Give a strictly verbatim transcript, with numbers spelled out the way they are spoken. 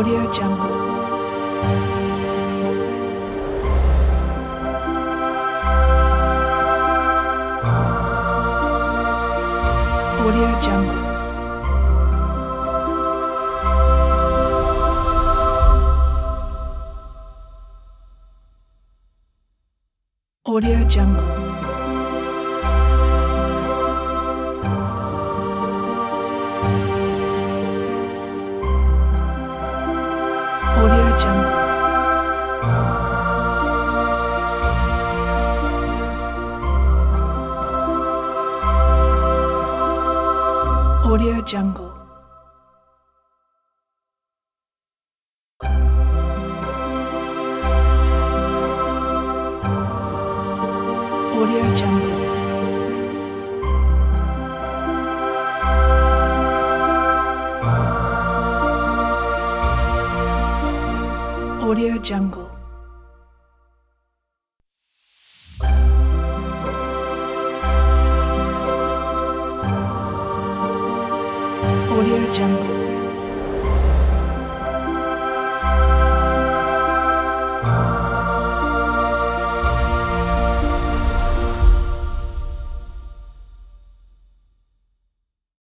Audio Jungle. Audio Jungle. Audio Jungle. Audio Jungle. Audio Jungle. Audio Jungle. Audio Jungle. Audio Jungle.